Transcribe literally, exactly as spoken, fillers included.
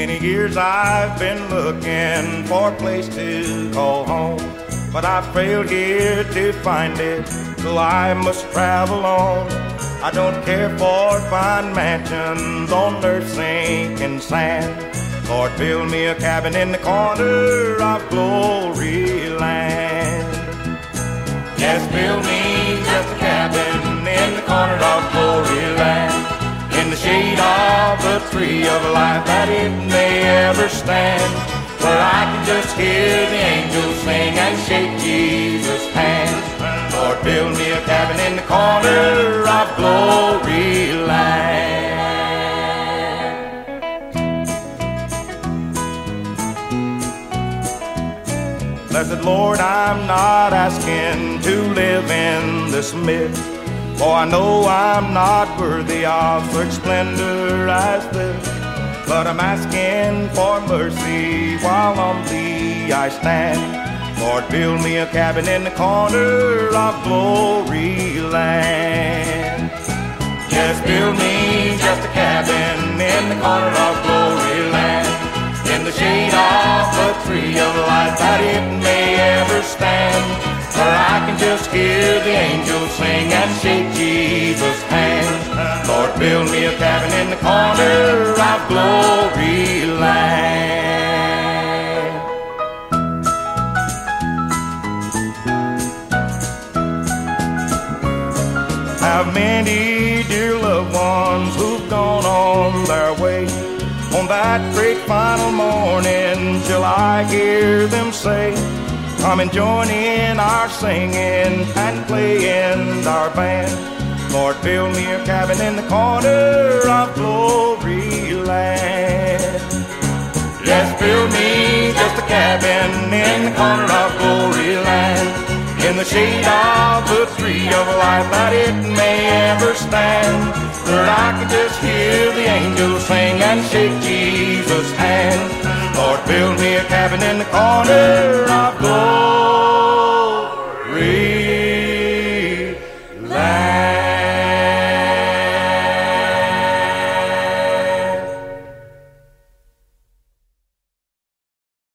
Many years I've been looking for a place to call home, but I failed here to find it, so I must travel on. I don't care for fine mansions on earth's sinking sand. Lord, build me a cabin in the corner of glory land. Yes, build me just a cabin in the corner of glory land, in the shade of the tree of life that it may ever stand, where I can just hear the angels sing and shake Jesus' hand. Lord, build me a cabin in the corner of glory land. Blessed Lord, I'm not asking to live in this myth, for I know I'm not worthy of such splendor as this. But I'm asking for mercy while on thee I stand. Lord, build me a cabin in the corner of glory land. Yes, build me just a cabin in the corner of glory land, in the shade of the tree of life that it may ever stand, where I can just hear the angels sing and shake Jesus' hand. Lord, build me a cabin in the corner of glory land. Have many dear loved ones who've gone on their way. On that great final morning, shall I hear them say, come and join in our singing and play in our band. Lord, build me a cabin in the corner of glory land. Yes, build me just a cabin in the corner of glory land, in the shade of the tree of life that it may ever stand, where I can just hear the angels sing and shake Jesus' hand. Lord, build me a cabin in the corner